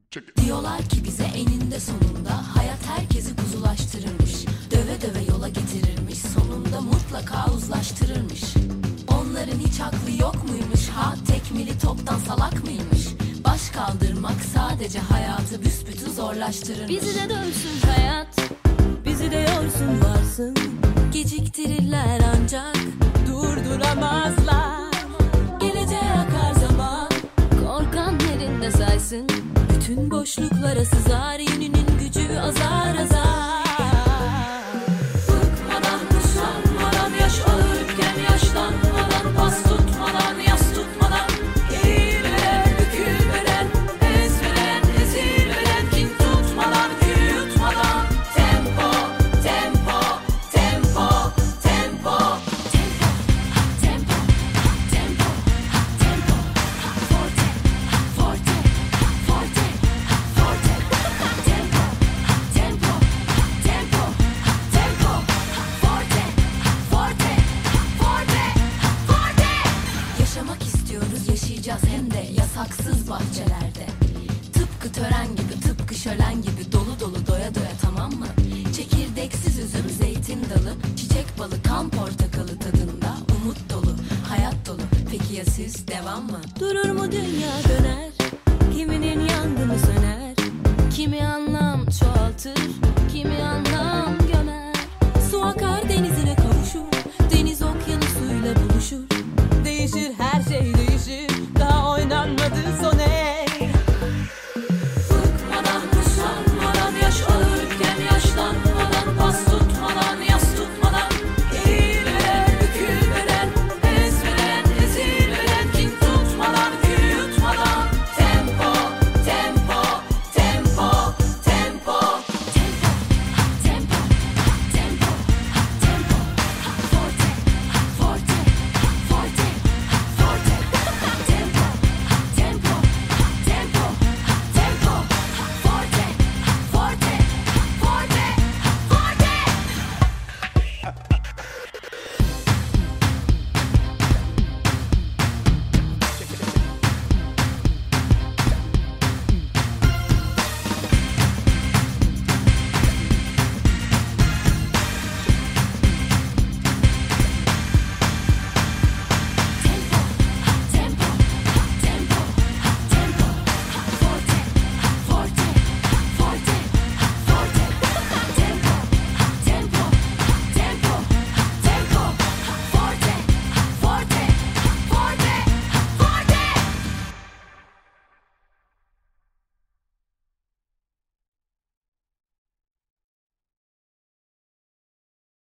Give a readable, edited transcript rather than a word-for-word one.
Diyorlar ki bize eninde sonunda hayat herkesi kuzulaştırırmış. Döve döve yola getirirmiş, sonunda mutlaka uzlaştırırmış. Onların hiç aklı yok muymuş ha, tekmili toptan salak mıymış? Baş kaldırmak sadece hayatı büsbütün zorlaştırırmış. Bizi de dövsün hayat, bizi de yorsun varsın. Geciktirirler ancak durduramazlar. geleceğe akar zaman, Korkan yerinde saysın. bütün boşluklara sızar, yeninin gücü azar azar. Bıkmadan, usanmadan, yaş alırken yaşlanmadan, pas tutmadan, yas tutmadan, eğilmeden, bükülmeden, ezmeden, ezilmeden, kin tutmadan, kül yutmadan. Tempo, tempo, tempo, tempo, tempo, tempo, tempo, tempo, forte, forte, forte, forte, tempo, tempo, tempo, tempo, forte, forte, forte, forte. Yaşamak istiyoruz, yaşayacağız hem de yasaksız bahçelerde. Tıpkı tören gibi, tıpkı şölen gibi, dolu dolu doya doya, tamam mı? Çekirdeksiz üzüm, zeytin dalı, çiçek balı, kan portakalı tadında, umut dolu, hayat dolu. Peki ya siz, devam mı? Durur mu dünya böyle?